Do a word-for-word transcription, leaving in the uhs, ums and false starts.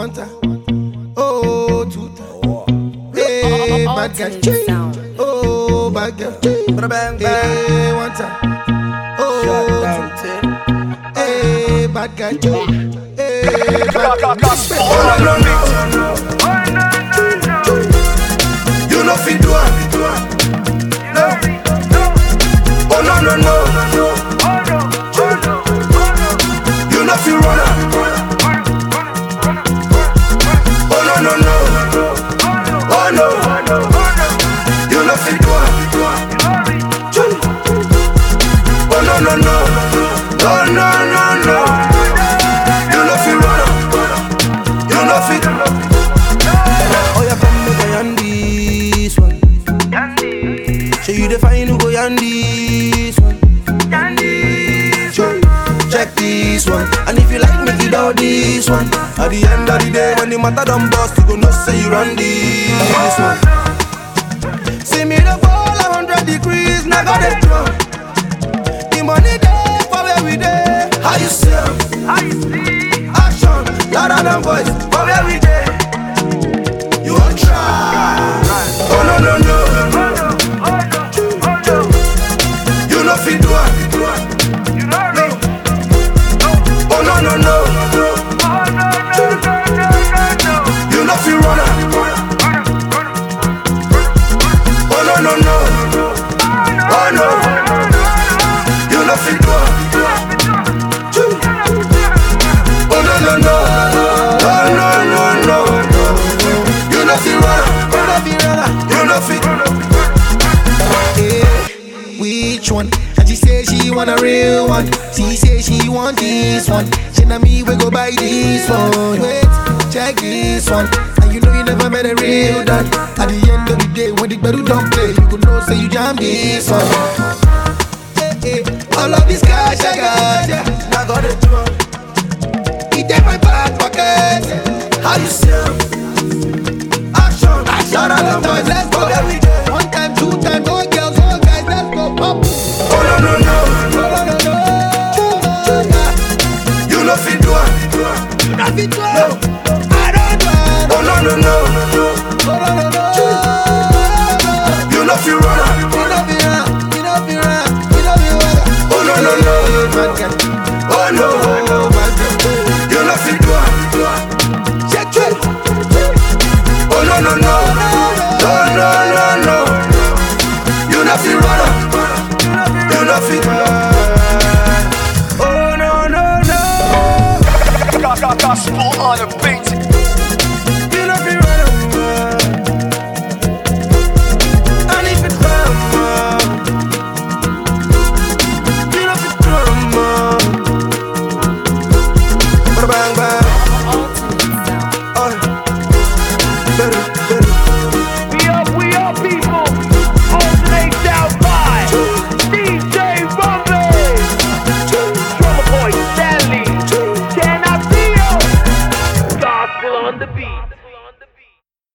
one time. Oh, two times. Hey, bad girl. Oh, bad girl. Hey, one time. Oh, two times. Hey, bad girl. Hey, bad girl. Oh, no, no, no. You know fit do it. Oh, no, no, no. You know fit run it. Oh, no, no, no. Oh, no. You know fit do it. Oh, no, no, no. Oh, no, no, no. You know fit run it. You know fit. Oh, yeah, come make a yan this one. Show you the fine who go yan this one. Sure. Check this one. And if you like, make it all this one. At the end of the day, when the matter done bust, you go know say you run this one. See me the fall a hundred degrees, now got it drunk. The money there for where we there. How you see? How you see? Action, louder than voice. For where we there. You won't try. Oh no no no. You know fit do it. Oh no no no. You know fit run it. Oh no no no. Oh no. You know fit do it. Oh no no no. Oh no no no. You know fit run it. You know fit. Hey, which one? And she say she want a real one. She say she want this one. She na me we go buy this one. Wait, check this one. And you know you never met a real done. At the end of the day, when the battle don't play, you could know say you jam this one. Hey, hey, all of this cash I got, yeah, I got it wrong. It in my back pocket. How you sell? Action, action, all the time. Let's go every day. One time, two times, all girls, all guys, let's go pop. Oh no no no. Oh no no no. You know fit do it. You know fit do it. I don't do it. Oh no no no. Oh no no no. You know fit run it. You know fit run. You know fit run. You know fit run. Oh no no no. Bad girl. Oh no. Oh bad girl. You know fit do it. Check it. Oh no no no. No no no no. You know fit run it. You know fit. Oh no no no. Got, got, got sport on the beat.